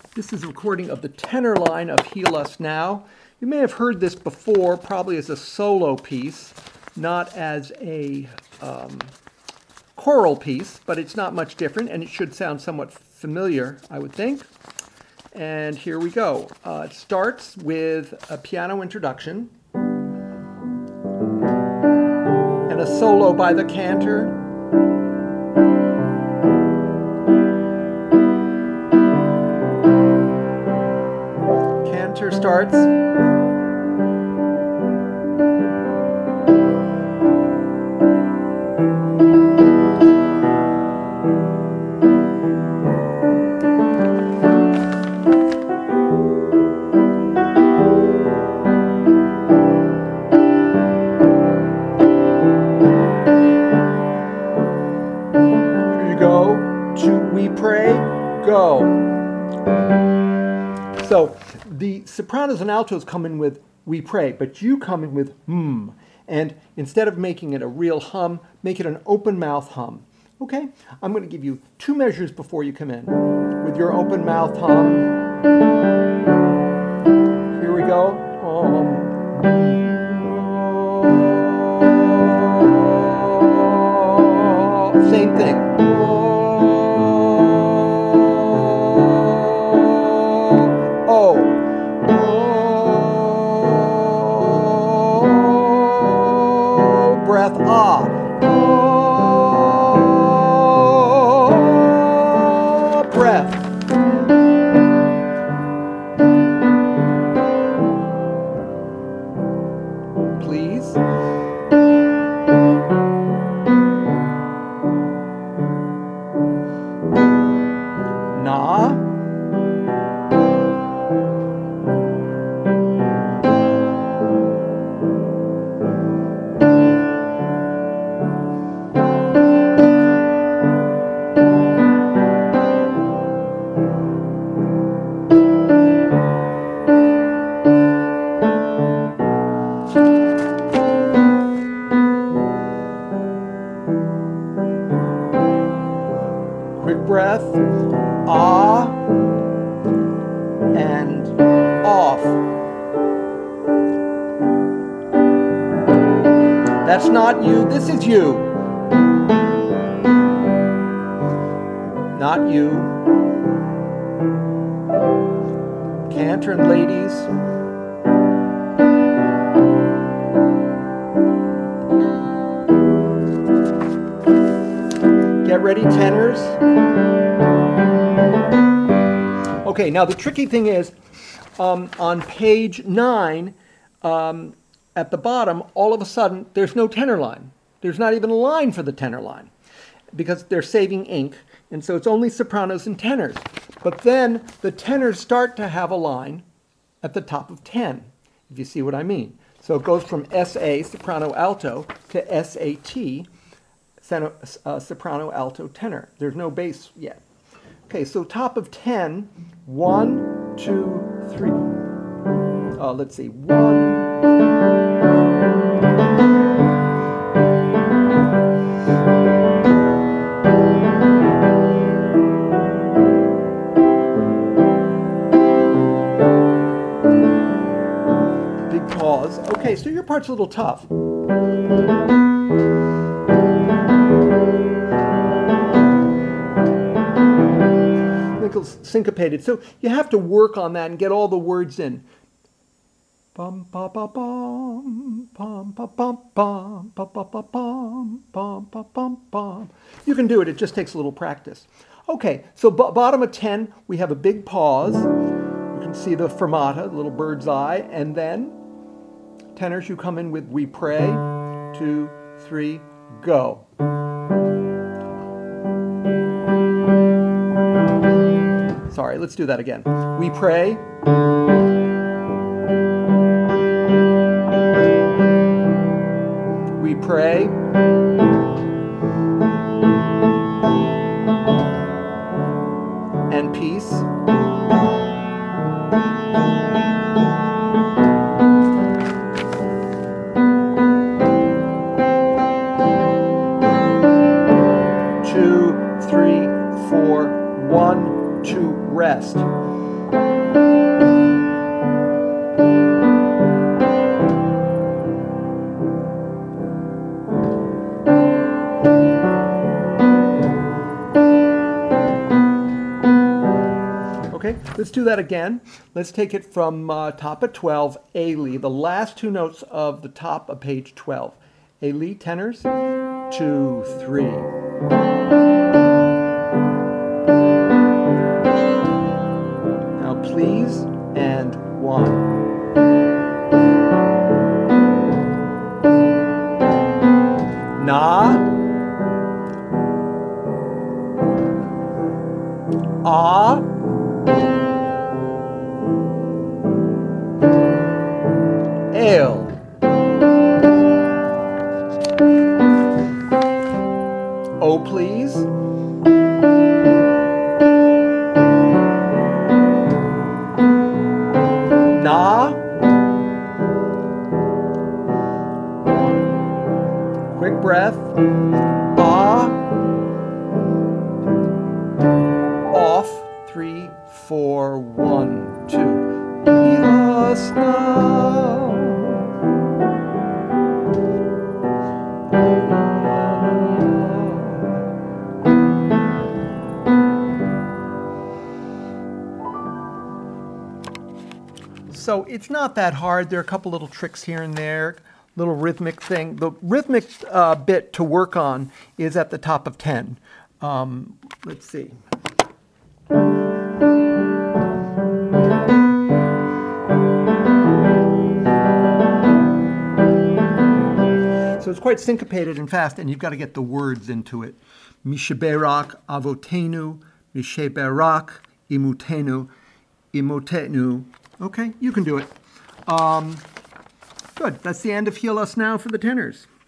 This is a recording of the tenor line of Heal Us Now. You may have heard this before, probably as a solo piece, not as a choral piece, but it's not much different, and it should sound somewhat familiar, I would think. And here we go. It starts with a piano introduction and a solo by the cantor. Cantor starts. Go. So the sopranos and altos come in with "we pray," but you come in with "hmm." And instead of making it a real hum, make it an open mouth hum. Okay? I'm going to give you 2 measures before you come in with your open mouth hum. Here we go. Same thing. Breath, ah. Breath. Please. Na. Quick breath, ah, and off. That's not you, this is you. Not you. Cantor and ladies. Get ready, tenors. Okay, now the tricky thing is, on page 9, at the bottom, all of a sudden, there's no tenor line. There's not even a line for the tenor line, because they're saving ink, and so it's only sopranos and tenors. But then the tenors start to have a line at the top of 10, if you see what I mean. So it goes from SA, soprano alto, to SAT, soprano alto tenor. There's no bass yet. Okay, so top of 10, 1, 2, 3. Let's see, 1. Big pause. Okay, so your part's a little tough. Syncopated. So you have to work on that and get all the words in. Bum ba ba bum, bum ba bum bum, ba ba ba bum, bum ba bum bum. You can do it. It just takes a little practice. Okay, so bottom of 10, we have a big pause. You can see the fermata, the little bird's eye, and then tenors, you come in with "we pray." 2, 3, go. Sorry, let's do that again. We pray. We pray. And peace. Two, three, four, 1, 2, rest. Okay, let's do that again. Let's take it from top of 12, A-Lee, the last two notes of the top of page 12. A-Lee, tenors, 2, 3. Now please, and 1. Na, ah, ale. Oh, please. Na. Quick breath. Ah. Off. 3, 4, 1, 2. Heal us now. So it's not that hard. There are a couple little tricks here and there, little rhythmic thing. The rhythmic bit to work on is at the top of 10. Let's see. So it's quite syncopated and fast, and you've got to get the words into it. Misheberak avotenu, Misheberak imutenu, imotenu. Okay, you can do it. Good. That's the end of Heal Us Now for the tenors.